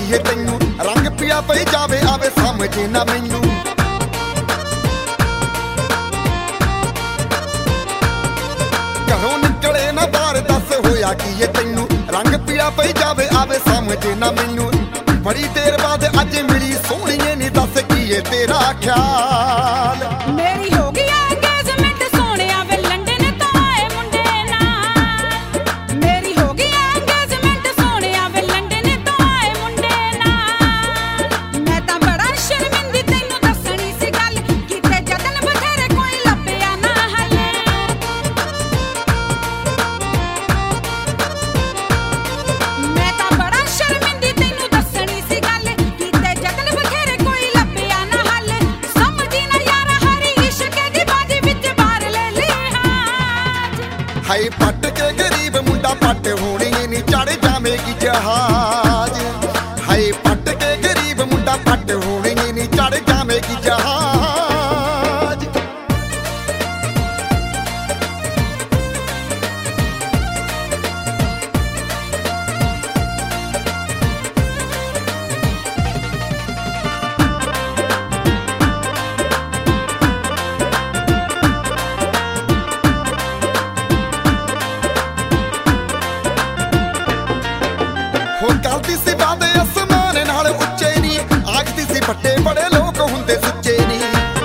ये तैनू रंग पिया पई जावे आवे समझे ना मैनू घरों निकले ना बाहर दस होया कि ये तैनू रंग पिया पई जावे आवे समझे ना मैनू बड़ी देर बाद अज मिली सोहणीए नी दस की ये तेरा ख्याल मेरी हो गई एंगेजमेंट सोहणिया वे लंडन तो आए मुंडे नाल मेरी हो गई एंगेजमेंट सोहणिया वे लंडन तो आए मुंडे नाल मैं तां बड़ा शर्मिंदी तैनू दसणी सी गल कीते जतन बथेरे कोई लभया ना हले मैं तां बड़ा शर्मिंदी तैनू दसणी सी गल कीते जतन बथेरे कोई लभया ना हले समझी ना यार हरी इश्क दी बाजी विच बार ले ली हाथ हाय पट के गरीब मुंडा पट होनी नी चढ़ जावेगी जहाज हाय पट के गरीब मुंडा पट होनी नी चढ़ जावेगी जहाज हो गलती सी बात आसमान नाल उच्चे नी आखदी सी बड़े बड़े लोग हुंदे सुच्चे नी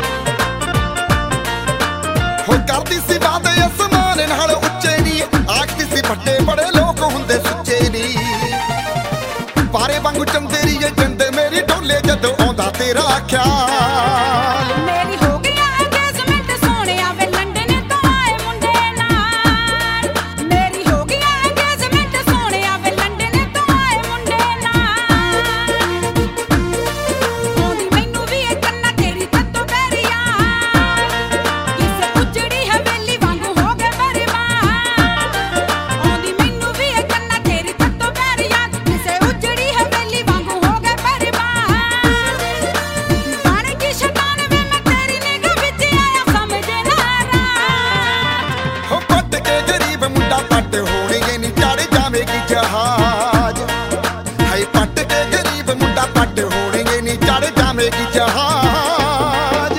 हो गलती सी बात आसमान नाल उच्चे नी आखदी सी बड़े बड़े लोग हुंदे सुच्चे नी पारे वांगू चंदेरी ये जंद मेरी ढोले जदों आउंदा तेरा ख्याल मेरी हो गई एंगेजमेंट सोहणिया वे लंडन तो आए मुंडे नाल मेरी हो गई एंगेजमेंट सोहणिया वे लंडन तो आए मुंडे नाल आउंदी मैनू भी ए कन्ना तेरी तत्तो बैरिया किसे उजड़ी हवेली वांगू हो गए बर्बाद आउंदी मैनू भी ए कन्ना तेरी तत्तो बैरिया किसे उजड़ी हवेली वांगू हो गए बर्बाद बन की शैतान वे मैं तेरी निगाह विच आया समझे ना रात हो पट के गरीब मुंडा पट होनी नी चढ़ जावेगी जहाज हाय पट के गरीब मुंडा पट होनी नी चढ़ जावेगी जहाज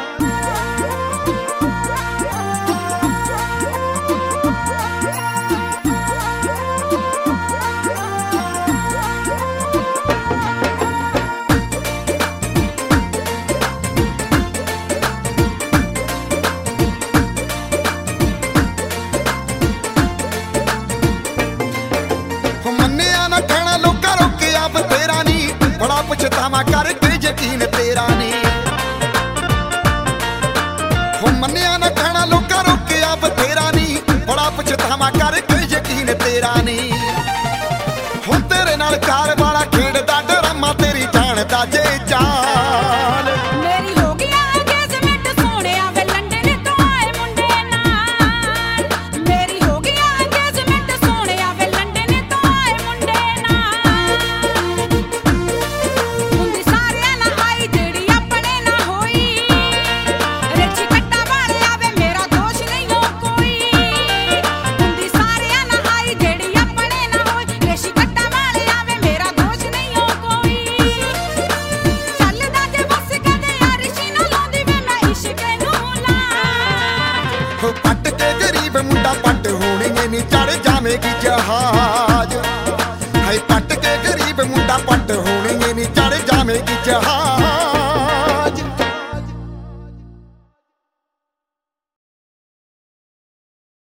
हो मन्निया ना कहना लोका रोकिया बतेरा नी बड़ा पछतावा करके यकीन तेरा नी हो मन्निया ना कहना लोका रोकिया बतेरा नी बड़ा पछतावा करके यकीन तेरा नी हो तेरे नाल कार वाला खेड़दा डरामा तेरी जान दा जे चाल मेरी हो गई एंगेजमेंट सोहणिया वे लंडन तो आए मुंडे नाल मेरी हो गई एंगेजमेंट सोहणिया वे लंडन तो आए मुंडे नाल हुंदी सारियां ना आई जेड़ी अपने ना होई रेची कट्टा वाले आवे मेरा दोष नहीं हो कोई हुंदी सारियां ना आई जेड़ी अपने ना होई रेची कट्टा वाले आवे मेरा दोष नहीं हो कोई ਚੱਲਦਾ ਜੇ ਬਸ ਕਦੇ ਅਰਸ਼ੀ ਨਾ ਲਾਉਂਦੀ ਵੇ ਮੈਂ ਇਸ਼ਕ ਨੂੰ ਲਾਜ हो पट के गरीब मुंडा पट होनी नी चढ़ जावेगी जहाज हाय पट के गरीब मुंडा पट होनी नी चढ़ जावेगी जहाज